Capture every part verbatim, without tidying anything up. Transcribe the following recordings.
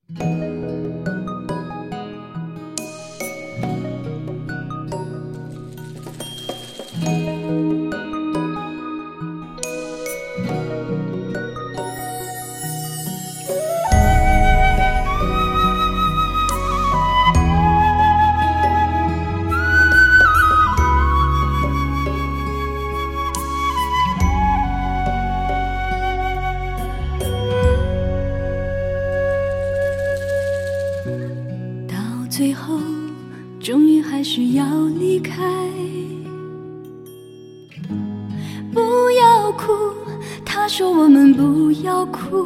最后终于还是要离开，不要哭，他说我们不要哭，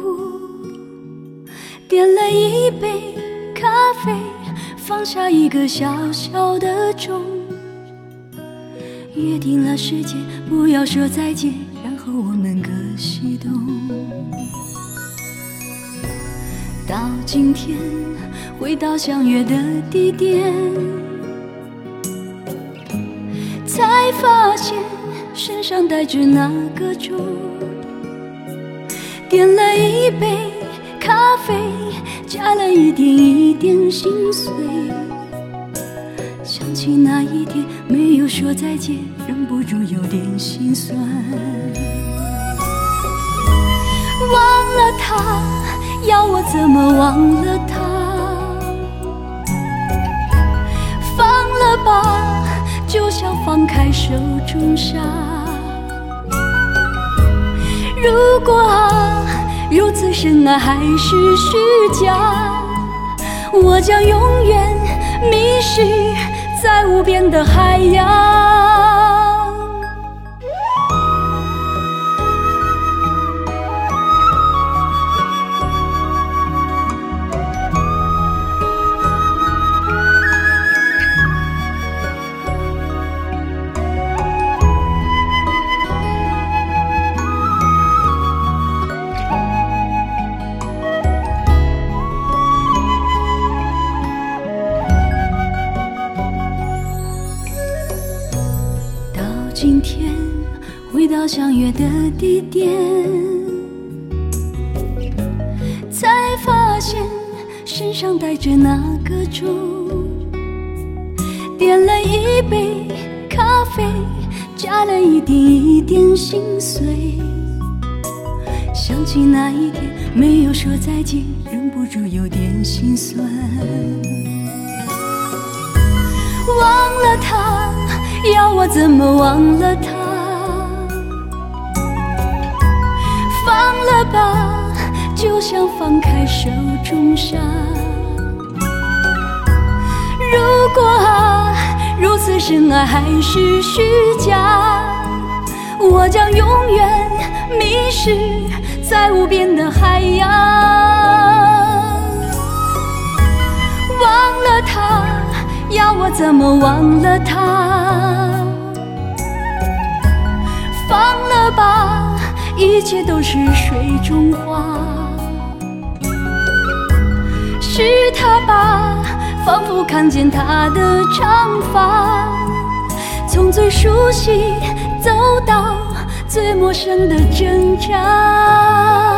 点了一杯咖啡，放下一个小小的钟，约定了世界不要说再见，然后我们各西东。到今天回到相约的地点，才发现身上带着那个钟，点了一杯咖啡，加了一点一点心碎，想起那一天没有说再见，忍不住有点心酸。忘了他，要我怎么忘了他？放了吧，就像放开手中沙。如果啊，如此深爱还是虚假，我将永远迷失在无边的海洋。今天回到相约的地点，才发现身上带着那个钟，点了一杯咖啡，加了一点一点心碎，想起那一天没有说再见，忍不住有点心酸。忘了他，要我怎么忘了他？放了吧，就像放开手中沙。如果啊，如此深爱还是虚假，我将永远迷失在无边的海洋。忘了他，要我怎么忘了他？放了吧，一切都是水中花。是他吧，仿佛看见他的长发，从最熟悉走到最陌生的挣扎。